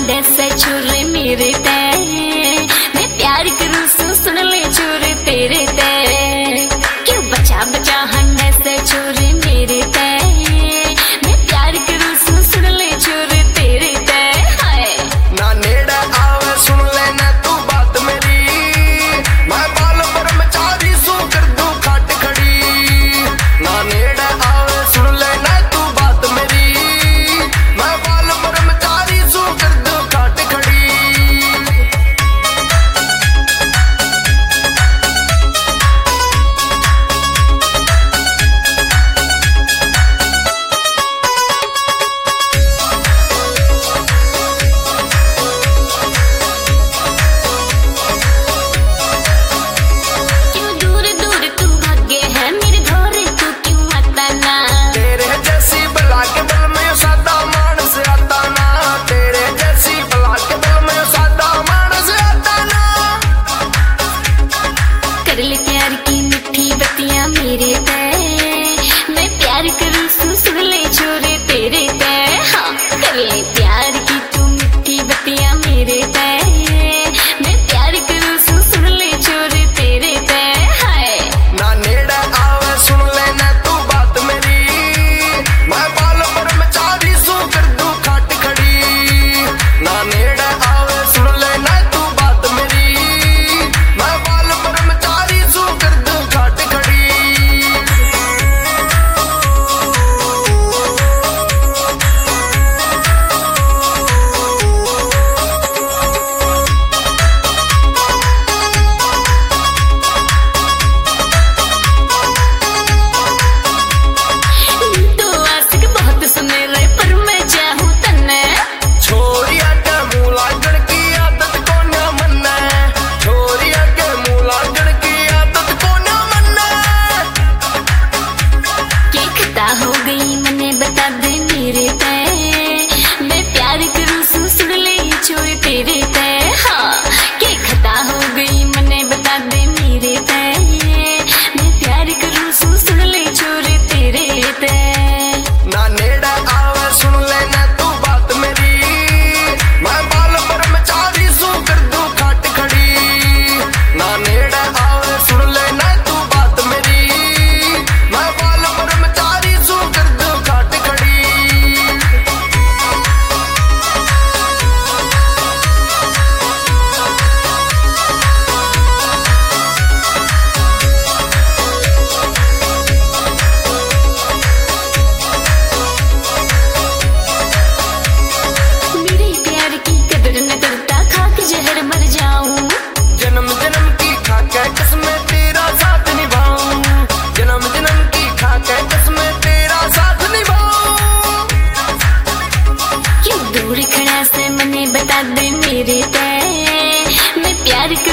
हंडे से छुरे मेरे ते, मैं प्यार करूं सुन ले छुरे तेरे ते। क्यों बचा बचा हंडे से छुरे मेरे ते, मैं प्यार करूं सुन ले छुरे तेरे ते। हाय ना नेड़े आवे सुन लेना तू बात मेरी, मैं बाल ब्रह्मचारी सू कर दूं खाट खड़ी। ना नेड़े आवे सुन लेना तू बात मेरी, मैं बाल ब्रह्मचारी सू कर दूं खाट खड़ी। कर ले प्यार की मिठी बत्तियां मेरे ते, मैं प्यार करूं सुन ले छोरे तेरे ते। हाँ कर ले प्यार की तू मिठी बत्तियां मेरे ते, मैं प्यार करूं सुन ले छोरे तेरे ते। हाय ना नेड़े आवे सुन लेना तू बात मेरी, मैं बाल ब्रह्मचारी सू कर दूं खाट खड़ी। ना नेड़े आवे सुन लेना तू बात मेरी, मैं बाल ब्रह्मचारी सू कर दूं खाट खड़ी। तो आशिक बहुत सुने रहे पर मैं चाहूं तन्ने, छोरिया के मुंह लागण की आदत को न मन्ने, छोरिया के मुंह लागण की आदत को न मन्ने। के खता हो गई मने बता दे मेरे ते, मैं प्यार करूं सुन ले छोरे तेरे ते। हाँ के खता हो गई मने बता दे मेरे ते, मैं प्यार करूं सुन ले छोरे तेरे ते। ना नेड़े आवे सुन लेना तू बात मेरी, मैं बाल ब्रह्मचारी सू कर दूं खाट खड़ी। ना नेड़े आवे सुन लेना तू बात मेरी, मैं बाल ब्रह्मचारी सू कर दूं खाट खड़ी। मेरे प्यार की कदर न करता खा के जहर मर जाऊं, जन्म जन्म की खाके कसमें तेरा साथ निभाऊं, जन्म जन्म की खाके कसमें तेरा साथ निभाऊं। क्यों दूर खड़ा से मने बता दे मेरे ते, मैं प्यार